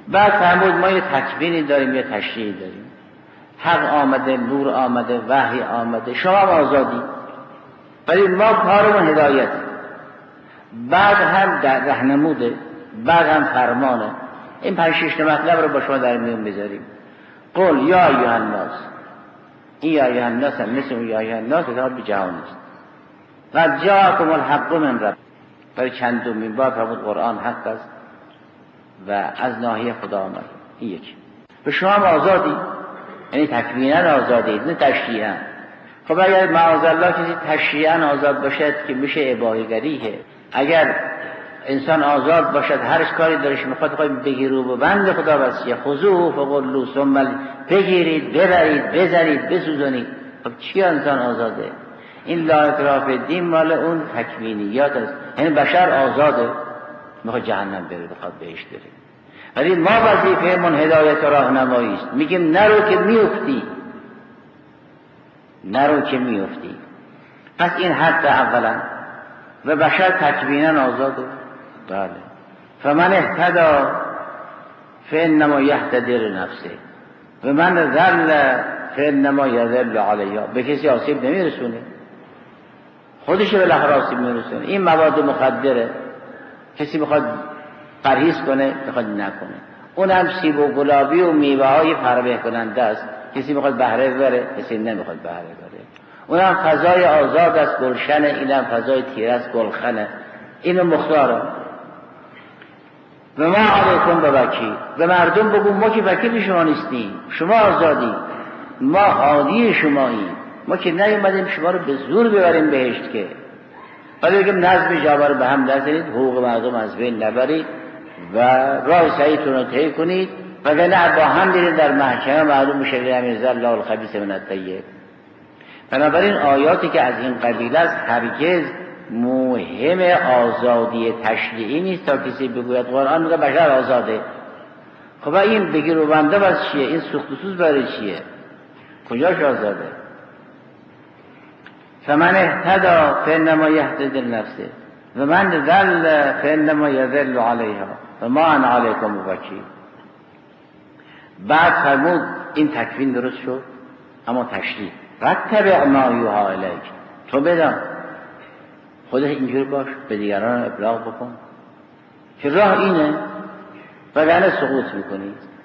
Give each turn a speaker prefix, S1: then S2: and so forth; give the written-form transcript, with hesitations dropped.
S1: بعد فرمود ما یه تکوینی داریم، یه تشریعی داریم. حق آمده، نور آمده، وحی آمده، شما هم آزادی، ولی ما کارمون هدایت، بعد هم راهنموده، بعد هم فرمانه. این 5-6 مطلب رو با شما در میون بذاریم. قل یا ایها الناس، این یا ایها الناس هم مثل اون یا ایها الناس به جهان است. قد جاءکم الحق من رب، برای چندمین بار فرمود قرآن حق است و از ناحیه خدا آمد. این یکی. به شما هم آزادی، یعنی تکویناً آزادید، نه تشریعاً. خب اگر معاذالله کسی تشریعاً آزاد باشد که میشه اباحیگریه. اگر انسان آزاد باشد هر کاری دارش میخواد بگیر و بند خدا وصیه خذوه فغلوه، ثم بگیرید، ببرید، بزنید، بسوزانید. خب چی انسان آزاده؟ این لا اکراه فی الدین مال اون تکوینیات است. یعنی بشر آزاده، میخواد جهنم بره، بخواد بهشت بره. ولی ما وظیفه من هدایت و راهنمایی است. میگیم نرو که میفتی، نرو که میفتی. پس این حق اولا و بشر تکوینا آزاده. بله. فمن اهتدی فانما یهتدی لنفسه و من ضل فانما یضل علیها. به کسی آسیب نمیرسونه، خودش به لحظه آسیب میرسونه. این مواد مخدره، کسی بخواد پرهیز کنه بخواد نکنه. اونم سیب و گلابی و میوه های فربه کننده است، کسی بخواد بهره ببره، کسی نمیخواد بهره ببره. اونم فضای آزاد است، گلشنه، اینم فضای تیره است، گلخنه. اینو مختاره. و ما علیکم بوکیل، به مردم بگو ما که وکیل شما نیستیم، شما آزادی، ما هادی شماییم، ما که نیومدیم شما رو به زور ببریم بهشت که. ولی بگیم نظم جامعه رو به هم نزنید، حقوق مردم از بین نبرید و راه صحیحتون رو طی کنید، وگرنه با هم برید در محکمه معلوم میشه لیمیز الله الخبیث من الطیب. بنابراین آیاتی که از این قبیل است هرگز مهم آزادی تشریعی نیست تا کسی بگوید قرآن میگه بشر آزاده. خب این بگیر و بنده بس چیه؟ این سوخت و سوز برای چیه؟ کجاش آزاده؟ فمن اهتدی فانما یهتدی لنفسه و من ضل فانما یضل علیها و ما انا علیکم بوکیل. بعد فرمود این تکوین درست شد، اما تشریع واتبع ما یوحی الیک، تو بدان، خودت اینجور باش، به دیگران ابلاغ بکن که راه اینه، وگرنه سقوط میکنید.